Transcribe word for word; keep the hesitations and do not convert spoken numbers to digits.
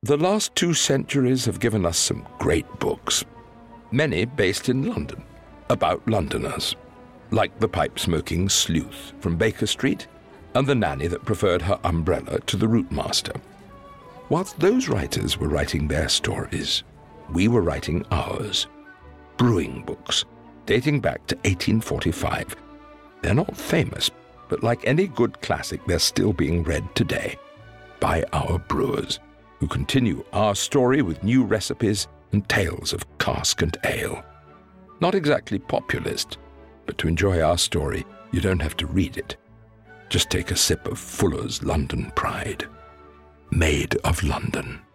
The last two centuries have given us some great books, many based in London, about Londoners, like The Pipe-Smoking Sleuth from Baker Street and The Nanny That Preferred Her Umbrella to the Routemaster. Whilst those writers were writing their stories, we were writing ours. Brewing books, dating back to eighteen forty-five. They're not famous, but like any good classic, they're still being read today by our brewers, who continue our story with new recipes and tales of cask and ale. Not exactly populist, but to enjoy our story, you don't have to read it. Just take a sip of Fuller's London Pride. Made of London.